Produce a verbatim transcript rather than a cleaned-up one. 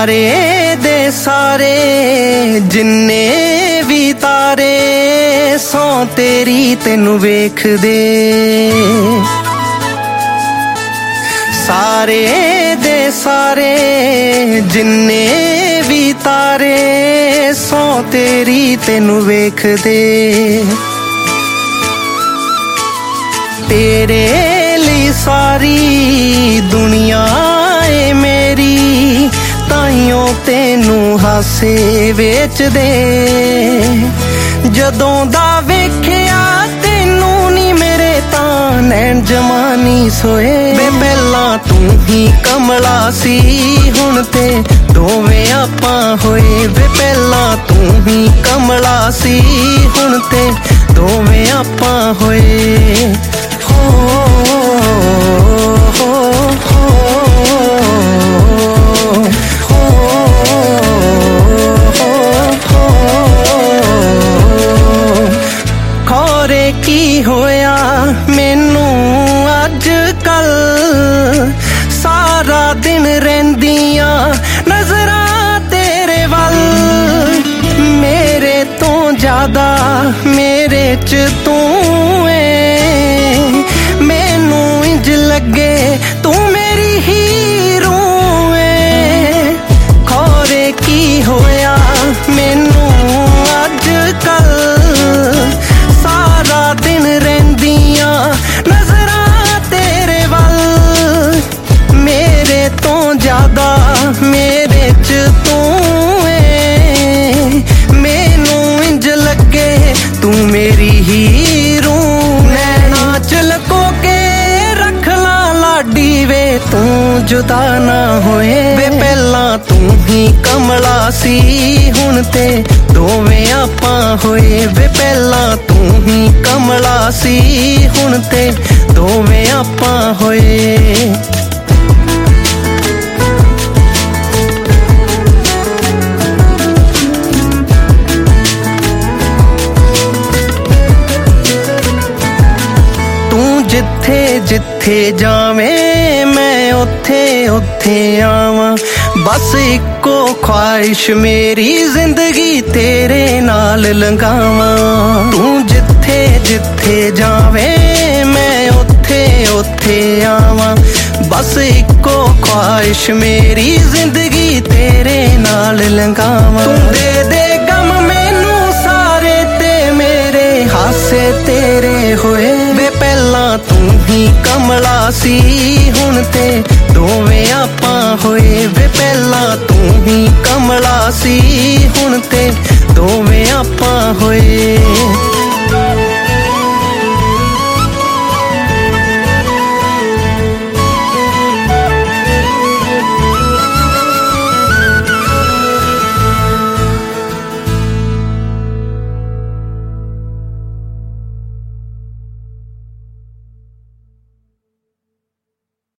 सारे दे सारे जिन्ने भी तारे सौ तेरी तेनू वेख दे। सारे दे सारे जिन्ने भी तारे सौ तेरी तेनू वेख दे। तेरे लिए सारी दुनिया है मेरी ताइयों तेनू हासे वेच दे। जदों दा वेखिया तेनू नी मेरे तां नैन जमानी सोए वे। पहला तू ही कमला सी हुण ते दोवें आपां होए वे। पहला तू ही कमला सी हुण ते दोवें आपां होए। हो हो हो खौरे की होया मैनू अज कल सारा दिन रहिंदियां नजरां तेरे वल। मेरे तो ज्यादा मेरे च तू है मैनू इंज लगे तू मेरी हीरो है। खौरे की होया मैनू अज कल सारा दिन रहिंदियां नजरां तेरे वल। मेरे तो ज्यादा मेरे च तू है मैनू इंज लगे तू मेरी हीरो। नैना च लको के रख ला लाडी वे तू जुदा ना होए वे। पहला तू ही कमला सी हुण ते दोवें आपां होए वे। पहला तू ही कमला सी हुण ते दोवें आपां होए। जिथे जिथे जावें मैं उथे उथे आवां बस इको ख्वाहिश मेरी जिंदगी तेरे नाल लंघावां। तू जिथे जिथे जावें मैं उथे उथे आवां बस इको ख्वाहिश मेरी जिंदगी तेरे नाल लंघावां। तू दे दे गम मैनू सारे ते मेरे हासे तेरे होए वे। पहला तू ही कमला सी हुण ते दोवें आपां होए वे। पहला तू ही कमला सी हुण ते दोवें आपां होए।